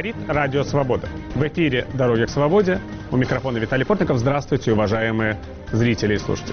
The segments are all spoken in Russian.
Говорит Радио Свобода. В эфире «Дороги к свободе». У микрофона Виталий Портников. Здравствуйте, уважаемые зрители и слушатели.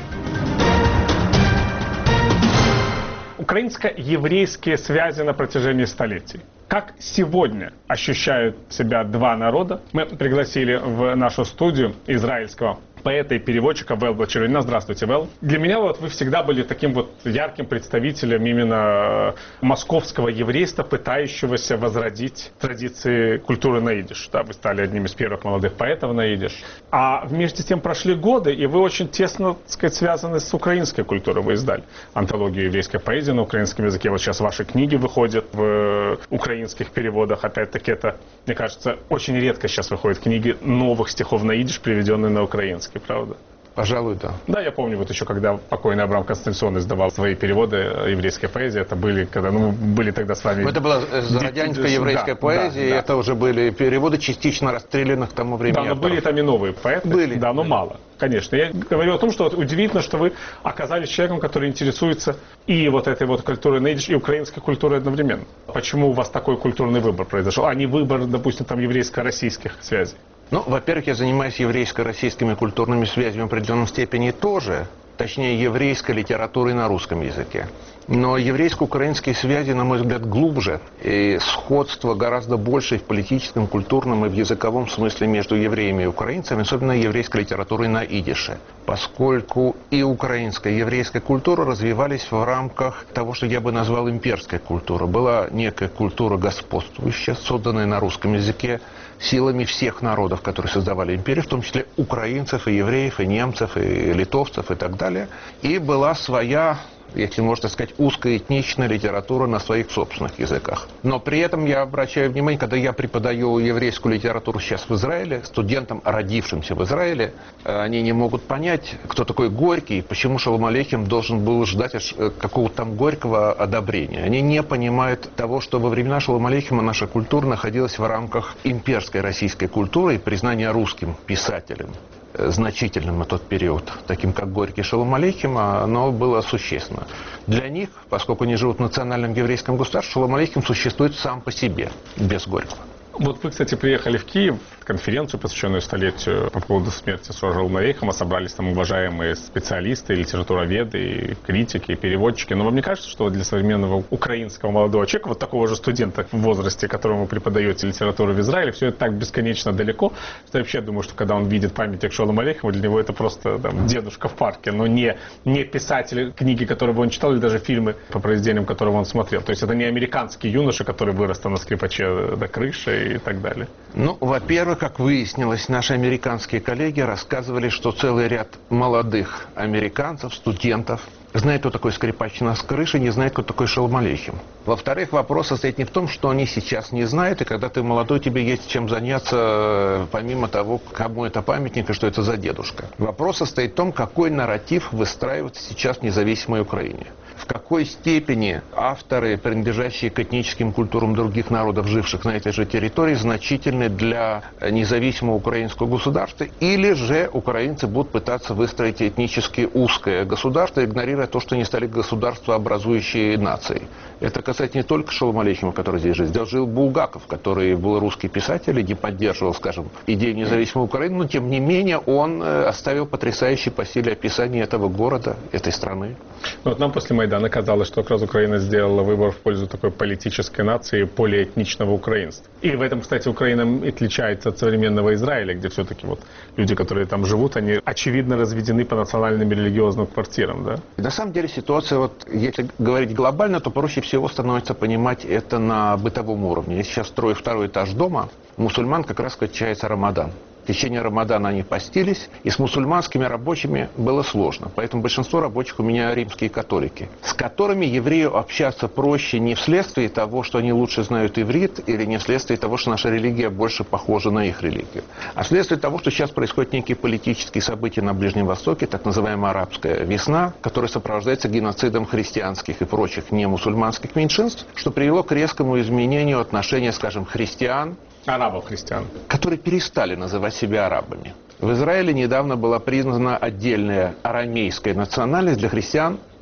Украинско-еврейские связи на протяжении столетий. Как сегодня ощущают себя два народа? Мы пригласили в нашу студию израильского поэта и переводчика Вел Червина. Здравствуйте, Вел. Для меня вот вы всегда были таким вот ярким представителем именно московского еврейства, пытающегося возродить традиции культуры на идиш. Да, вы стали одним из первых молодых поэтов на идиш. А вместе с тем прошли годы, и вы очень тесно, так сказать, связаны с украинской культурой. Вы издали антологию еврейской поэзии на украинском языке. Вот сейчас ваши книги выходят в украинских переводах. Опять-таки это, мне кажется, очень редко сейчас выходят книги новых стихов на идиш, переведенные на украинский. Правда? Пожалуй, да. Да, я помню, вот еще когда покойный Абрам Конституционный издавал свои переводы еврейской поэзии, это были, когда мы были тогда с вами... Это была зародянская еврейская поэзия, да. Это уже были переводы частично расстрелянных к тому времени. Да, но были там и новые поэты. Были. Да, но мало. Конечно. Я говорю о том, что вот удивительно, что вы оказались человеком, который интересуется и вот этой вот культурой на идиш, и украинской культурой одновременно. Почему у вас такой культурный выбор произошел, а не выбор, допустим, там еврейско-российских связей? Ну, во-первых, я занимаюсь еврейско-российскими культурными связями в определенной степени тоже, точнее, еврейской литературой на русском языке. Но еврейско-украинские связи, на мой взгляд, глубже, и сходство гораздо больше в политическом, культурном и в языковом смысле между евреями и украинцами, особенно еврейской литературой на идише. Поскольку и украинская, и еврейская культура развивались в рамках того, что я бы назвал имперской культурой. Была некая культура господствующая, созданная на русском языке силами всех народов, которые создавали империю, в том числе украинцев, и евреев, и немцев, и литовцев, и так далее. И была своя, если можно сказать, узкоэтничная литература на своих собственных языках. Но при этом я обращаю внимание, когда я преподаю еврейскую литературу сейчас в Израиле, студентам, родившимся в Израиле, они не могут понять, кто такой Горький, почему Шолом Алейхем должен был ждать какого-то там горького одобрения. Они не понимают того, что во времена Шолом Алейхема наша культура находилась в рамках имперской российской культуры и признания русским писателем значительным на тот период, таким как Горький, Шолом Алейхем, оно было существенно. Для них, поскольку они живут в национальном еврейском государстве, Шолом Алейхем существует сам по себе, без Горького. Вот вы, кстати, приехали в Киев, конференцию, посвященную столетию по поводу смерти Шолома Алейхема. Собрались там уважаемые специалисты, литературоведы, и критики, и переводчики. Но вам не кажется, что для современного украинского молодого человека, вот такого же студента в возрасте, которому вы преподаете литературу в Израиле, все это так бесконечно далеко, что я вообще думаю, что когда он видит памятник Шолома Алейхема, для него это просто там, дедушка в парке, но не писатель, книги, которые он читал, или даже фильмы, по произведениям которого он смотрел. То есть это не американский юноша, который вырос там на скрипаче до крыши и так далее. Ну, во-первых, как выяснилось, наши американские коллеги рассказывали, что целый ряд молодых американцев, студентов, знает, кто такой скрипач на крыше, не знает, кто такой Шолом Алейхем. Во-вторых, вопрос состоит не в том, что они сейчас не знают, и когда ты молодой, тебе есть чем заняться, помимо того, кому это памятник и что это за дедушка. Вопрос состоит в том, какой нарратив выстраивается сейчас в независимой Украине. В какой степени авторы, принадлежащие к этническим культурам других народов, живших на этой же территории, значительны для независимого украинского государства, или же украинцы будут пытаться выстроить этнически узкое государство, игнорируя то, что они стали государствообразующей нацией. Это касается не только Шолома Алейхема, который здесь жил. Здесь жил Булгаков, который был русский писатель и не поддерживал, скажем, идею независимой Украины, но тем не менее он оставил потрясающее по силе описание этого города, этой страны. Вот нам после Майдана казалось, что как раз Украина сделала выбор в пользу такой политической нации, полиэтничного украинства. И в этом, кстати, Украина отличается от современного Израиля, где все-таки вот люди, которые там живут, они очевидно разведены по национальным и религиозным квартирам, да? На самом деле ситуация, вот, если говорить глобально, то проще всего становится понимать это на бытовом уровне. Я сейчас строю второй этаж дома, у мусульман как раз кончается Рамадан. В течение Рамадана они постились, и с мусульманскими рабочими было сложно. Поэтому большинство рабочих у меня римские католики, с которыми еврею общаться проще не вследствие того, что они лучше знают иврит, или не вследствие того, что наша религия больше похожа на их религию, а вследствие того, что сейчас происходят некие политические события на Ближнем Востоке, так называемая арабская весна, которая сопровождается геноцидом христианских и прочих немусульманских меньшинств, что привело к резкому изменению отношения, скажем, христиан, арабов-христиан, которые перестали называть себя арабами. В Израиле недавно была признана отдельная арамейская национальность для христиан.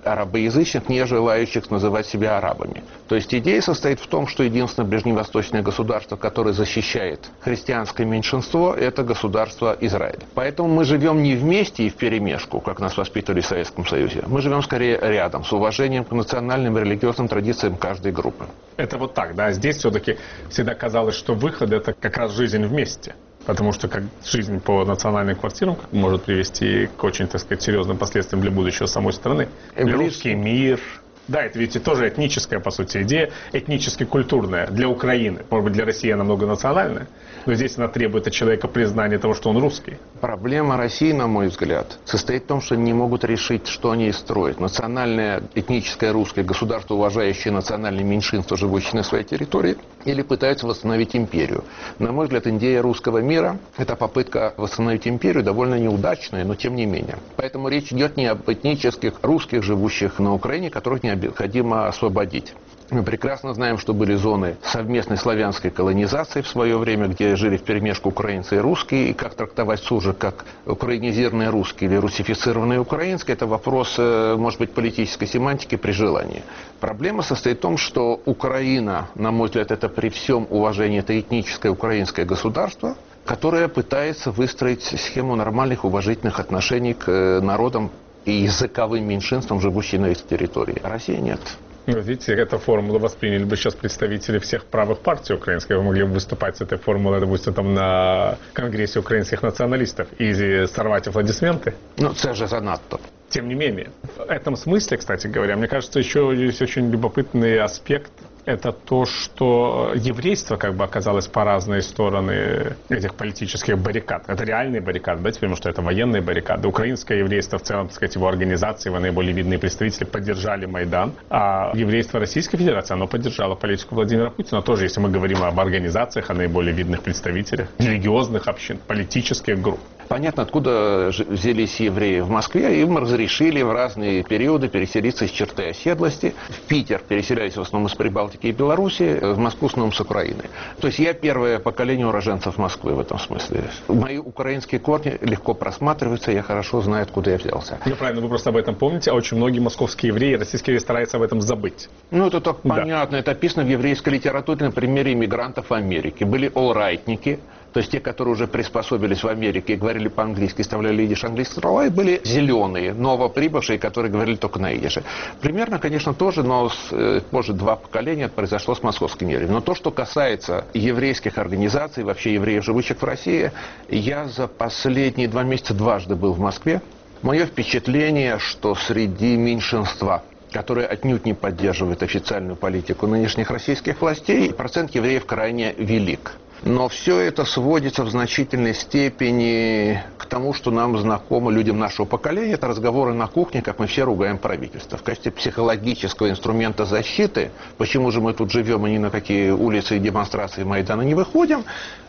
арабоязычных, не желающих называть себя арабами. То есть идея состоит в том, что единственное ближневосточное государство, которое защищает христианское меньшинство, это государство Израиль. Поэтому мы живем не вместе и вперемешку, как нас воспитывали в Советском Союзе. Мы живем скорее рядом, с уважением к национальным и религиозным традициям каждой группы. Это вот так, да? Здесь все-таки всегда казалось, что выход – это как раз жизнь вместе. Потому что как жизнь по национальным квартирам может привести к очень, так сказать, серьезным последствиям для будущего самой страны. Русский мир. Да, это ведь и тоже этническая, по сути, идея, этнически-культурная для Украины. Может быть, для России она многонациональная, но здесь она требует от человека признания того, что он русский. Проблема России, на мой взгляд, состоит в том, что они не могут решить, что они строят. Национальное, этническое русское государство, уважающее национальные меньшинства, живущие на своей территории, или пытаются восстановить империю. На мой взгляд, идея русского мира – это попытка восстановить империю, довольно неудачная, но тем не менее. Поэтому речь идет не об этнических русских, живущих на Украине, которых необходимо освободить. Мы прекрасно знаем, что были зоны совместной славянской колонизации в свое время, где жили вперемешку украинцы и русские, и как трактовать СУЖИ как украинизированные русские или русифицированные украинские, это вопрос, может быть, политической семантики при желании. Проблема состоит в том, что Украина, на мой взгляд, это при всем уважении, это этническое украинское государство, которое пытается выстроить схему нормальных уважительных отношений к народам и языковым меньшинствам, живущим на их территории. А Россия нет. Ну, видите, эту формулу восприняли бы сейчас представители всех правых партий украинских. Вы могли бы выступать с этой формулой, допустим, там на Конгрессе украинских националистов и сорвать аплодисменты. Ну, это же занадто. Тем не менее, в этом смысле, кстати говоря, мне кажется, еще есть очень любопытный аспект. Это то, что еврейство как бы оказалось по разные стороны этих политических баррикад. Это реальные баррикады, да, теперь, потому что это военные баррикады. Украинское еврейство, в целом, так сказать, его организации, его наиболее видные представители поддержали Майдан. А еврейство Российской Федерации, оно поддержало политику Владимира Путина. Тоже, если мы говорим об организациях, о наиболее видных представителях, религиозных общин, политических групп. Понятно, откуда взялись евреи в Москве. Им разрешили в разные периоды переселиться из черты оседлости. В Питер переселялись в основном из Прибалтики и Белоруссии, в Москву снова с Украины. То есть я первое поколение уроженцев Москвы в этом смысле. Мои украинские корни легко просматриваются, я хорошо знаю, откуда я взялся. Ну, правильно, вы просто об этом помните, а очень многие московские евреи, российские евреи стараются об этом забыть. Ну, это так понятно. Это описано в еврейской литературе на примере иммигрантов в Америке. Были олрайтники, то есть те, которые уже приспособились в Америке и говорили по-английски, вставляли идиш английские слова, и были зеленые, новоприбывшие, которые говорили только на идише. Примерно, конечно, тоже, но позже два поколения это произошло с московским евреем. Но то, что касается еврейских организаций, вообще евреев, живущих в России, я за последние 2 месяца дважды был в Москве. Мое впечатление, что среди меньшинства, которое отнюдь не поддерживает официальную политику нынешних российских властей, процент евреев крайне велик. Но все это сводится в значительной степени к тому, что нам знакомо людям нашего поколения. Это разговоры на кухне, как мы все ругаем правительство. В качестве психологического инструмента защиты, почему же мы тут живем и ни на какие улицы и демонстрации Майдана не выходим,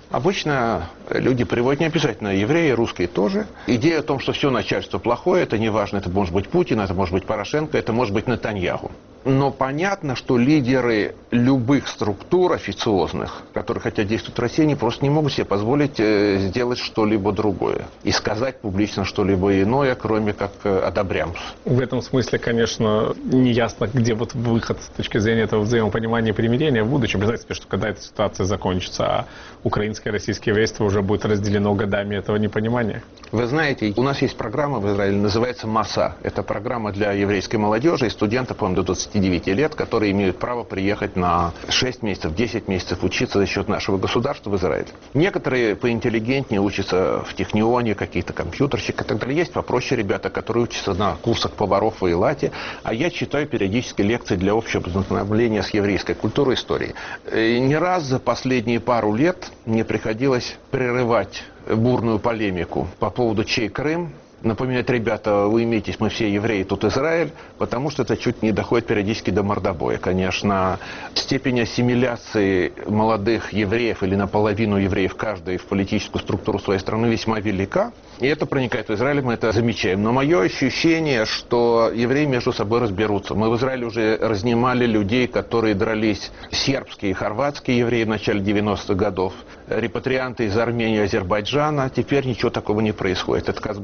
обычно люди приводят не обязательно евреи, русские тоже. Идея о том, что все начальство плохое, это не важно, это может быть Путин, это может быть Порошенко, это может быть Нетаньяху. Но понятно, что лидеры любых структур официозных, которые хотят действовать в России, они просто не могут себе позволить сделать что-либо другое и сказать публично что-либо иное, кроме как одобрям. В этом смысле, конечно, неясно, где вот выход с точки зрения этого взаимопонимания и примирения в будущем. Представьте себе, что когда эта ситуация закончится, а украинское и российское еврейство уже будет разделено годами этого непонимания. Вы знаете, у нас есть программа в Израиле, называется МАСА. Это программа для еврейской молодежи и студентов, по-моему, до 29 лет, которые имеют право приехать на 6 месяцев, 10 месяцев учиться за счет нашего государства в Израиле. Некоторые поинтеллигентнее учатся в Технионе, какие-то компьютерщики и так далее. Есть попроще ребята, которые учатся на курсах поваров в Эйлате. А я читаю периодически лекции для общего познакомления с еврейской культурой и историей. И не раз за последние пару лет мне приходилось прерывать бурную полемику по поводу чей Крым. Напоминать, ребята, вы имеетесь, мы все евреи, тут Израиль, потому что это чуть не доходит периодически до мордобоя. Конечно, степень ассимиляции молодых евреев или наполовину евреев каждой в политическую структуру своей страны весьма велика. И это проникает в Израиль, мы это замечаем. Но мое ощущение, что евреи между собой разберутся. Мы в Израиле уже разнимали людей, которые дрались, сербские и хорватские евреи в начале 90-х годов, репатрианты из Армении и Азербайджана. Теперь ничего такого не происходит. Это как бы забылось.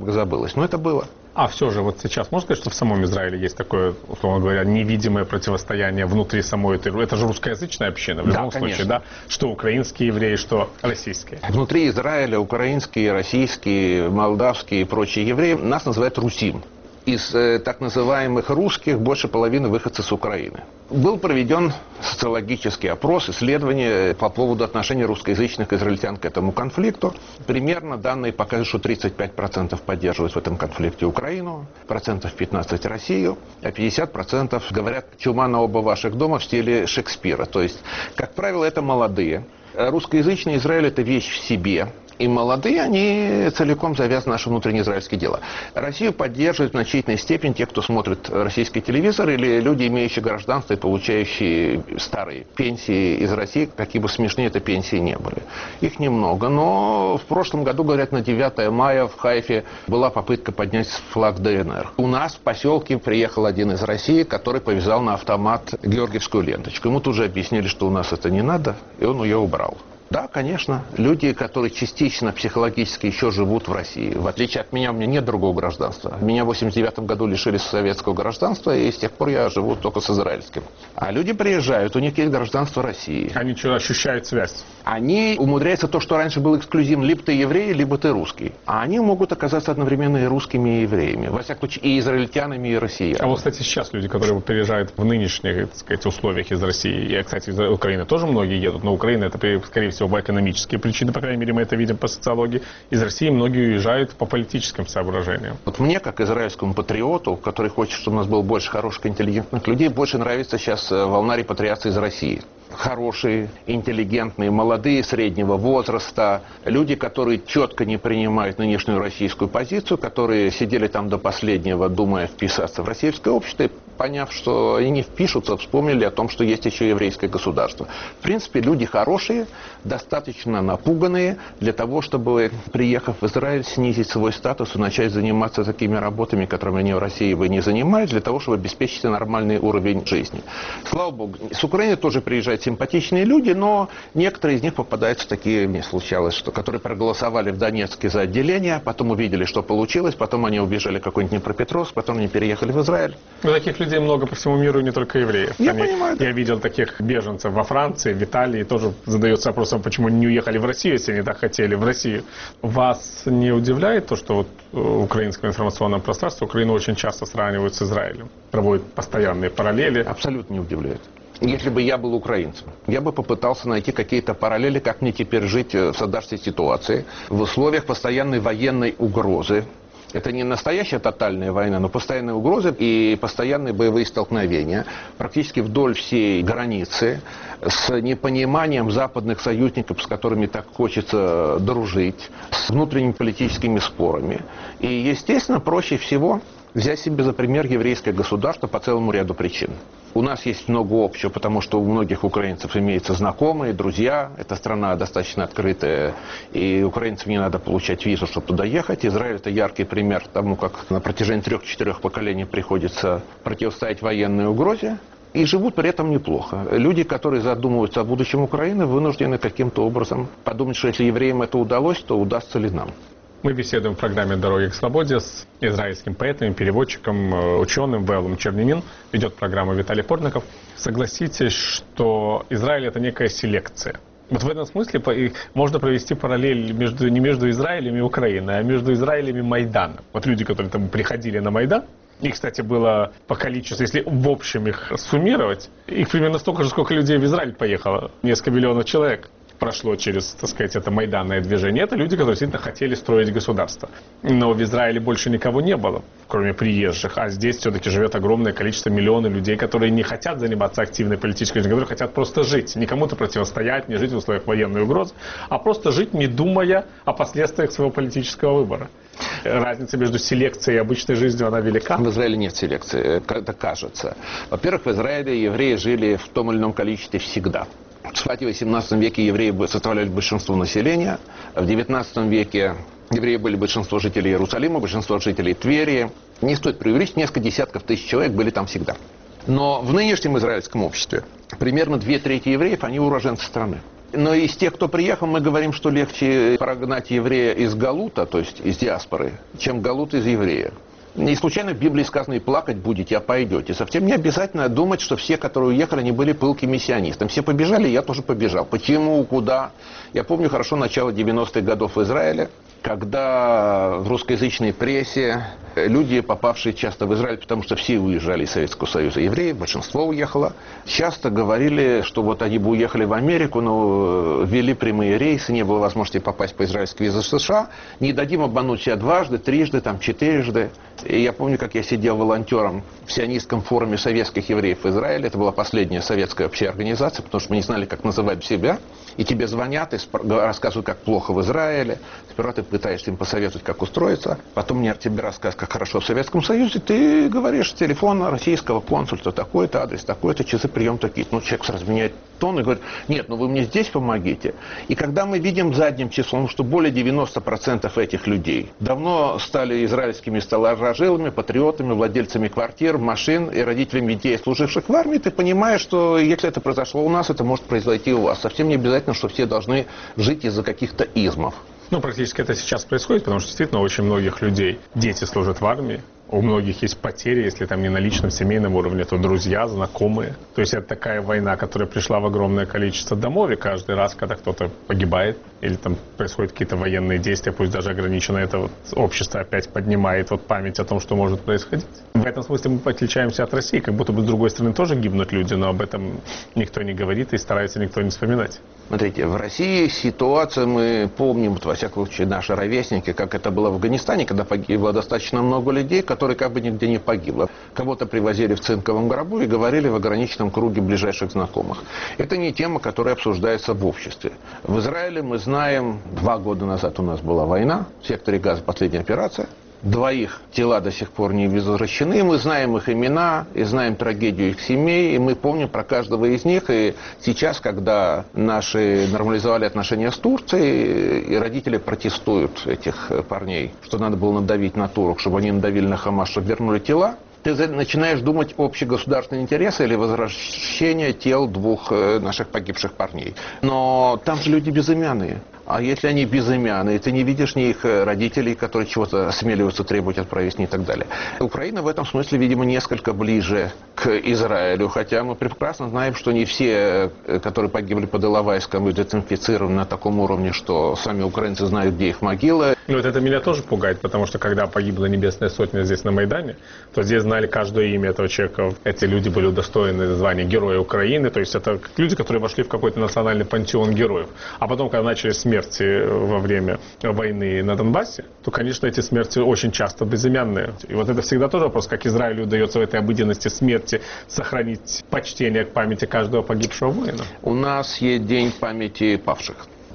случилось, но это было. А все же вот сейчас можно сказать, что в самом Израиле есть такое, условно говоря, невидимое противостояние внутри самой этой... Это же русскоязычная община в любом случае, да? Что украинские евреи, что российские. Внутри Израиля украинские, российские, молдавские и прочие евреи нас называют русим. Из так называемых русских больше половины выходцы с Украины. Был проведен социологический опрос, исследование по поводу отношения русскоязычных израильтян к этому конфликту. Примерно данные показывают, что 35% поддерживают в этом конфликте Украину, 15% Россию, а 50% говорят «чума на оба ваших дома» в стиле Шекспира. То есть, как правило, это молодые. Русскоязычный Израиль – это вещь в себе. И молодые, они целиком завязаны на наши внутренние израильские дела. Россию поддерживают в значительной степени те, кто смотрит российский телевизор, или люди, имеющие гражданство и получающие старые пенсии из России, какие бы смешные это пенсии не были. Их немного, но в прошлом году, говорят, на 9 мая в Хайфе была попытка поднять флаг ДНР. У нас в поселке приехал один из России, который повязал на автомат георгиевскую ленточку. Ему тут же объяснили, что у нас это не надо, и он ее убрал. Да, конечно. Люди, которые частично психологически еще живут в России. В отличие от меня, у меня нет другого гражданства. Меня в 1989 году лишили советского гражданства, и с тех пор я живу только с израильским. А люди приезжают, у них есть гражданство России. Они что, ощущают связь? Они умудряются то, что раньше было эксклюзивно. Либо ты еврей, либо ты русский. А они могут оказаться одновременно и русскими, и евреями. Во всяком случае, и израильтянами, и россиянами. А вот, кстати, сейчас люди, которые переезжают в нынешних, так сказать, условиях из России, и, кстати, из Украины тоже многие едут, но Украина это, скорее всего, по экономические причины, по крайней мере, мы это видим по социологии. Из России многие уезжают по политическим соображениям. Вот мне, как израильскому патриоту, который хочет, чтобы у нас было больше хороших, интеллигентных людей, больше нравится сейчас волна репатриации из России. Хорошие, интеллигентные, молодые, среднего возраста, люди, которые четко не принимают нынешнюю российскую позицию, которые сидели там до последнего, думая вписаться в российское общество, и, поняв, что они не впишутся, вспомнили о том, что есть еще еврейское государство. В принципе, люди хорошие, достаточно напуганные для того, чтобы, приехав в Израиль, снизить свой статус и начать заниматься такими работами, которыми они в России бы не занимались, для того, чтобы обеспечить нормальный уровень жизни. Слава Богу, с Украины тоже приезжают симпатичные люди, но некоторые из них попадаются в такие, мне случалось, что которые проголосовали в Донецке за отделение, потом увидели, что получилось, потом они убежали в какой-нибудь Днепропетровск, потом они переехали в Израиль. Но таких людей много по всему миру, не только евреев. Я понимаю. Я видел таких беженцев во Франции, в Италии, тоже задается вопросом, почему они не уехали в Россию, если они так хотели, в Россию. Вас не удивляет то, что вот в украинском информационном пространстве Украину очень часто сравнивают с Израилем, проводят постоянные параллели? Абсолютно не удивляет. Если бы я был украинцем, я бы попытался найти какие-то параллели, как мне теперь жить в создавшейся ситуации, в условиях постоянной военной угрозы. Это не настоящая тотальная война, но постоянные угрозы и постоянные боевые столкновения практически вдоль всей границы, с непониманием западных союзников, с которыми так хочется дружить, с внутренними политическими спорами. И, естественно, проще всего взять себе за пример еврейское государство по целому ряду причин. У нас есть много общего, потому что у многих украинцев имеются знакомые, друзья. Эта страна достаточно открытая, и украинцам не надо получать визу, чтобы туда ехать. Израиль – это яркий пример тому, как на протяжении 3-4 поколений приходится противостоять военной угрозе. И живут при этом неплохо. Люди, которые задумываются о будущем Украины, вынуждены каким-то образом подумать, что если евреям это удалось, то удастся ли нам. Мы беседуем в программе «Дороги к свободе» с израильским поэтом, переводчиком, ученым Вэлом Чернянин. Ведет программу Виталий Портников. Согласитесь, что Израиль – это некая селекция. Вот в этом смысле можно провести параллель не между Израилем и Украиной, а между Израилем и Майданом. Вот люди, которые там приходили на Майдан, их, кстати, было по количеству, если в общем их суммировать, их примерно столько же, сколько людей в Израиль поехало. Несколько миллионов человек прошло через, так сказать, это майданное движение. Это люди, которые действительно хотели строить государство. Но в Израиле больше никого не было, кроме приезжих. А здесь все-таки живет огромное количество, миллионы людей, которые не хотят заниматься активной политической жизнью, которые хотят просто жить. Не кому-то противостоять, не жить в условиях военной угрозы, а просто жить, не думая о последствиях своего политического выбора. Разница между селекцией и обычной жизнью, она велика? В Израиле нет селекции, это кажется. Во-первых, в Израиле евреи жили в том или ином количестве всегда. Кстати, в XVIII веке евреи составляли большинство населения. В XIX веке евреи были большинство жителей Иерусалима, большинство жителей Твери. Не стоит преувеличить, несколько десятков тысяч человек были там всегда. Но в нынешнем израильском обществе примерно 2/3 евреев, они уроженцы страны. Но из тех, кто приехал, мы говорим, что легче прогнать еврея из галута, то есть из диаспоры, чем галут из еврея. Не случайно в Библии сказано: «И плакать будете, а пойдете». Совсем не обязательно думать, что все, которые уехали, они были пылкими сионистами. Все побежали, я тоже побежал. Почему, куда? Я помню хорошо начало 90-х годов в Израиле, когда в русскоязычной прессе люди, попавшие часто в Израиль, потому что все уезжали из Советского Союза, евреи, большинство уехало, часто говорили, что вот они бы уехали в Америку, но ввели прямые рейсы, не было возможности попасть по израильской визе в США, не дадим обмануть себя дважды, трижды, там, четырежды. И я помню, как я сидел волонтером в сионистском форуме советских евреев в Израиле. Это была последняя советская общая организация, потому что мы не знали, как называть себя. И тебе звонят и рассказывают, как плохо в Израиле. Сперва ты пытаешься им посоветовать, как устроиться. Потом мне тебе рассказывают, как хорошо в Советском Союзе. Ты говоришь телефон российского консульства, такой-то адрес, такой-то, часы прием такие. Ну, человек сразу меняет тон и говорит: нет, ну вы мне здесь помогите. И когда мы видим задним числом, что более 90% этих людей давно стали израильскими старожилами, патриотами, владельцами квартир, машин и родителями детей, служивших в армии, ты понимаешь, что если это произошло у нас, это может произойти у вас. Совсем не обязательно, что все должны жить из-за каких-то измов. Ну, практически это сейчас происходит, потому что действительно очень многих людей дети служат в армии. У многих есть потери, если там не на личном, семейном уровне, то друзья, знакомые. То есть это такая война, которая пришла в огромное количество домов, и каждый раз, когда кто-то погибает, или там происходят какие-то военные действия, пусть даже ограниченно, это вот общество опять поднимает вот память о том, что может происходить. В этом смысле мы отличаемся от России, как будто бы с другой стороны тоже гибнут люди, но об этом никто не говорит и старается никто не вспоминать. Смотрите, в России ситуация, мы помним, вот, во всяком случае, наши ровесники, как это было в Афганистане, когда погибло достаточно много людей, которые как бы нигде не погибло. Кого-то привозили в цинковом гробу и говорили в ограниченном круге ближайших знакомых. Это не тема, которая обсуждается в обществе. В Израиле мы знаем, 2 года назад у нас была война, в секторе Газа последняя операция. 2 тела до сих пор не возвращены. Мы знаем их имена и знаем трагедию их семей, и мы помним про каждого из них. И сейчас, когда наши нормализовали отношения с Турцией, и родители протестуют этих парней, что надо было надавить на турок, чтобы они надавили на Хамас, чтобы вернули тела, ты начинаешь думать общегосударственные интересы или возвращение тел 2 наших погибших парней. Но там же люди безымянные. А если они безымянные, ты не видишь ни их родителей, которые чего-то осмеливаются требовать от правительства и так далее. Украина в этом смысле, видимо, несколько ближе к Израилю, хотя мы прекрасно знаем, что не все, которые погибли под Иловайском, идентифицированы на таком уровне, что сами украинцы знают, где их могилы. Ну, вот это меня тоже пугает, потому что когда погибла Небесная Сотня здесь на Майдане, то здесь знали каждое имя этого человека. Эти люди были удостоены звания Героя Украины, то есть это люди, которые вошли в какой-то национальный пантеон героев. А потом, когда начали смерти во время войны на Донбассе, то, конечно, эти смерти очень часто безымянные. И вот это всегда тоже вопрос, как Израилю удается в этой обыденности смерти сохранить почтение к памяти каждого погибшего воина. У нас есть день памяти павших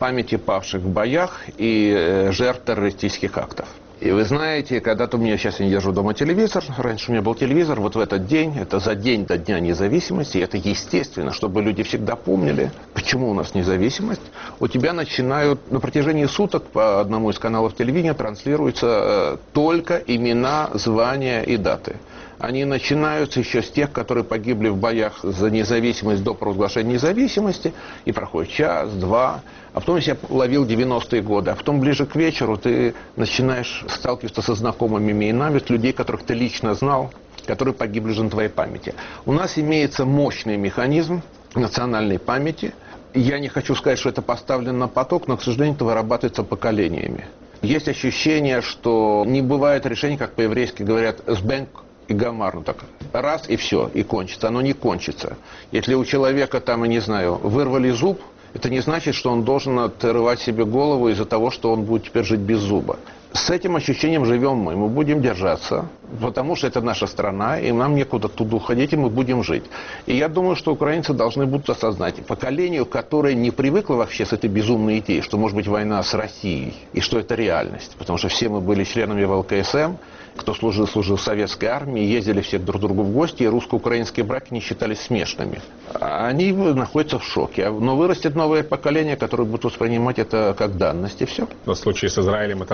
в боях и жертв террористических актов. И вы знаете, когда-то у меня, сейчас я не держу дома телевизор, раньше у меня был телевизор, вот в этот день, это за день до Дня независимости, это естественно, чтобы люди всегда помнили, почему у нас независимость. У тебя начинают на протяжении суток по одному из каналов телевидения транслируются только имена, звания и даты. Они начинаются еще с тех, которые погибли в боях за независимость до провозглашения независимости, и проходит час, 2, а потом я себя ловил 90-е годы, а потом ближе к вечеру ты начинаешь сталкиваться со знакомыми именами, с людей, которых ты лично знал, которые погибли уже на твоей памяти. У нас имеется мощный механизм национальной памяти. Я не хочу сказать, что это поставлено на поток, но, к сожалению, это вырабатывается поколениями. Есть ощущение, что не бывает решений, как по-еврейски говорят, «сбэнк» и гамар, ну так, раз и все, и кончится. Оно не кончится. Если у человека там, я не знаю, вырвали зуб, это не значит, что он должен отрывать себе голову из-за того, что он будет теперь жить без зуба. С этим ощущением живем мы будем держаться, потому что это наша страна, и нам некуда туда уходить, и мы будем жить. И я думаю, что украинцы должны будут осознать, поколению, которое не привыкло вообще с этой безумной идеей, что может быть война с Россией, и что это реальность, потому что все мы были членами ВЛКСМ, кто служил в советской армии, ездили все друг к другу в гости, и русско-украинские браки не считались смешными. Они находятся в шоке. Но вырастет новое поколение, которое будет воспринимать это как данность, и все. Но в случае с Израилем это данность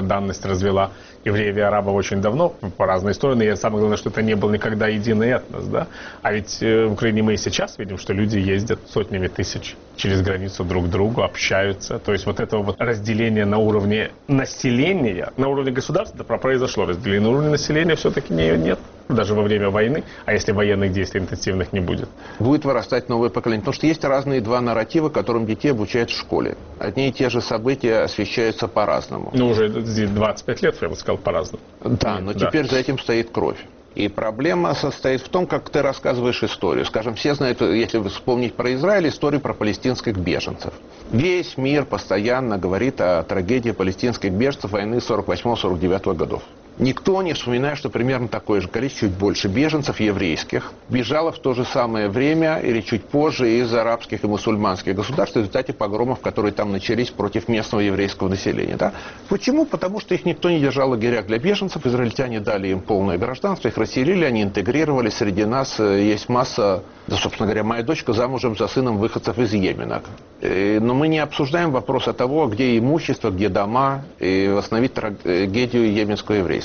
ненависть развела евреев и арабов очень давно, по разные стороны, и самое главное, что это не был никогда единый этнос, да? А ведь в Украине мы и сейчас видим, что люди ездят сотнями тысяч через границу друг к другу, общаются. То есть вот этого вот разделения на уровне населения, на уровне государства, да, произошло разделение, на уровне населения все-таки нет. Даже во время войны, а если военных действий интенсивных не будет? Будет вырастать новое поколение. Потому что есть разные два нарратива, которым детей обучают в школе. Одни и те же события освещаются по-разному. Ну, уже 25 лет, я бы сказал, по-разному. Да, но теперь за этим стоит кровь. И проблема состоит в том, как ты рассказываешь историю. Скажем, все знают, если вспомнить про Израиль, историю про палестинских беженцев. Весь мир постоянно говорит о трагедии палестинских беженцев войны 48-49 годов. Никто не вспоминает, что примерно такое же количество, чуть больше беженцев еврейских бежало в то же самое время или чуть позже из арабских и мусульманских государств в результате погромов, которые там начались против местного еврейского населения. Да? Почему? Потому что их никто не держал в лагерях для беженцев. Израильтяне дали им полное гражданство, их расселили, они интегрировались. Среди нас есть масса, да, собственно говоря, моя дочка замужем за сыном выходцев из Йемена. Но мы не обсуждаем вопрос о того, где имущество, где дома, и восстановить трагедию йеменского еврейства.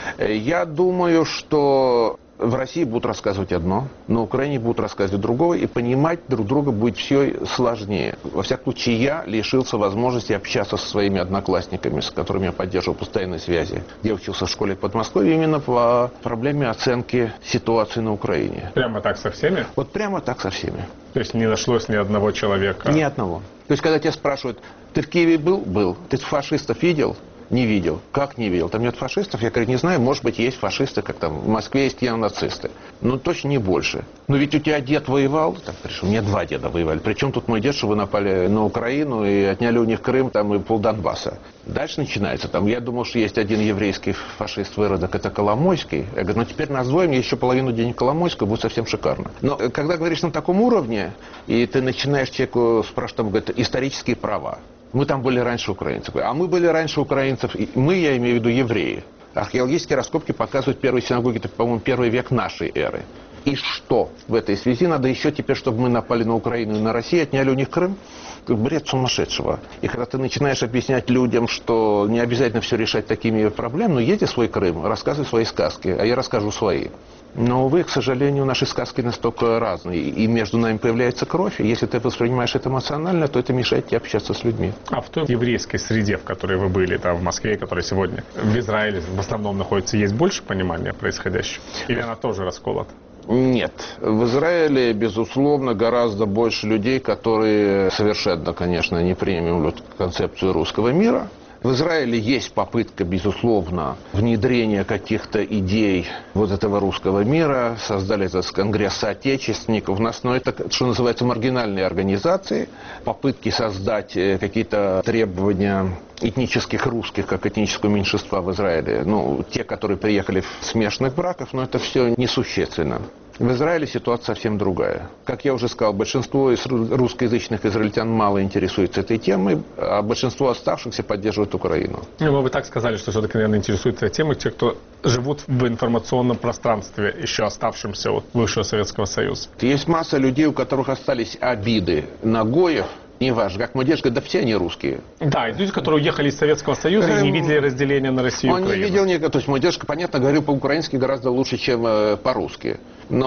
Я думаю, что в России будут рассказывать одно, на Украине будут рассказывать другое, и понимать друг друга будет все сложнее. Во всяком случае, я лишился возможности общаться со своими одноклассниками, с которыми я поддерживал постоянные связи. Я учился в школе в Подмосковье именно по проблеме оценки ситуации на Украине. Прямо так со всеми? Вот прямо так со всеми. То есть не нашлось ни одного человека? Ни одного. То есть, когда тебя спрашивают, ты в Киеве был? Был. Ты фашистов видел? Не видел. Как не видел? Там нет фашистов? Я, говорю, не знаю. Может быть, есть фашисты, как там в Москве есть нацисты. Но точно не больше. Но ведь у тебя дед воевал. Так, у меня два деда воевали. Причем тут мой дед, что вы напали на Украину и отняли у них Крым там, и полдонбасса. Дальше начинается. Там, я думал, что есть один еврейский фашист-выродок, это Коломойский. Я говорю, ну теперь нас двоем, еще половину денег Коломойского, будет совсем шикарно. Но когда говоришь на таком уровне, и ты начинаешь человеку спрашивать, там, говорит, исторические права. Мы там были раньше украинцев. А мы были раньше украинцев. И мы, я имею в виду, евреи. Археологические раскопки показывают первые синагоги, это, по-моему, первый век нашей эры. И что в этой связи? Надо еще теперь, чтобы мы напали на Украину и на Россию, отняли у них Крым? Бред сумасшедшего. И когда ты начинаешь объяснять людям, что не обязательно все решать такими проблемами, но едь в свой Крым, рассказывай свои сказки, а я расскажу свои. Но, увы, к сожалению, наши сказки настолько разные, и между нами появляется кровь, и если ты воспринимаешь это эмоционально, то это мешает тебе общаться с людьми. А в той еврейской среде, в которой вы были, там, в Москве, которая сегодня в Израиле в основном находится, есть больше понимания происходящего? Или она тоже расколота? Нет. В Израиле, безусловно, гораздо больше людей, которые совершенно, конечно, не приемлют концепцию русского мира. В Израиле есть попытка, безусловно, внедрения каких-то идей вот этого русского мира. Создали этот конгресс соотечественников. У нас, это, что называется, маргинальные организации. Попытки создать какие-то требования этнических русских, как этнического меньшинства в Израиле. Ну, те, которые приехали в смешанных браках, но это все несущественно. В Израиле ситуация совсем другая. Как я уже сказал, большинство из русскоязычных израильтян мало интересуется этой темой, а большинство оставшихся поддерживают Украину. Ну, вы бы так сказали, что все-таки, наверное, интересуются темой те, кто живут в информационном пространстве, еще оставшемся от бывшего Советского Союза. Есть масса людей, у которых остались обиды на гоев. Неважно, как мой дедушка, да все они русские. Да, и люди, которые уехали из Советского Союза и не видели разделения на Россию и Украину. Он не видел никакого. То есть мой дедушка, понятно, говорил по-украински гораздо лучше, чем по-русски.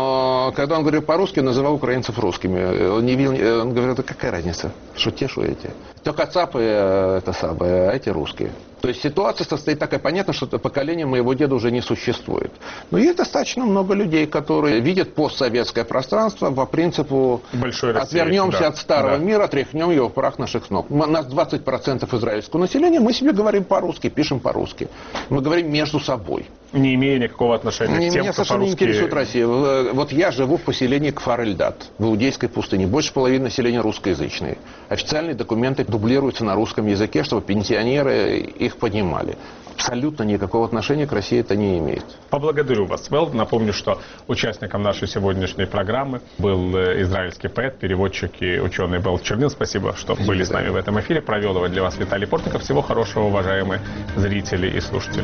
Но когда он говорил по-русски, называл украинцев русскими. Он не видел, он говорил, да какая разница, что те, что эти. Только кацапы это самое, а эти русские. То есть ситуация состоит такая, понятно, что поколение моего деда уже не существует. Но есть достаточно много людей, которые видят постсоветское пространство по принципу отвернемся от старого мира, тряхнем его в прах наших ног. У нас 20% израильского населения, мы себе говорим по-русски, пишем по-русски. Мы говорим между собой. Не имея никакого отношения к тем, меня кто совершенно по-русски... не интересует Россия. Вот я живу в поселении Кфар-эль-Дат, в Иудейской пустыне. Больше половины населения русскоязычные. Официальные документы дублируются на русском языке, чтобы пенсионеры их понимали. Абсолютно никакого отношения к России это не имеет. Поблагодарю вас, Вэл. Напомню, что участником нашей сегодняшней программы был израильский поэт, переводчик и ученый Вэл Чернил. Спасибо, что были с нами в этом эфире. Провел его для вас Виталий Портников. Всего хорошего, уважаемые зрители и слушатели.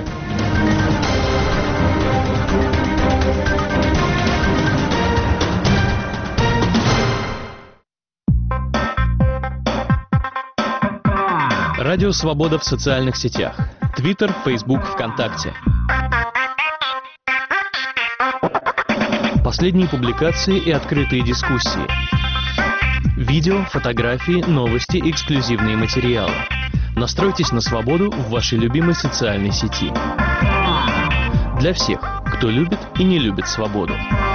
Радио «Свобода» в социальных сетях. Твиттер, Фейсбук, ВКонтакте. Последние публикации и открытые дискуссии. Видео, фотографии, новости, эксклюзивные материалы. Настройтесь на свободу в вашей любимой социальной сети. Для всех, кто любит и не любит свободу.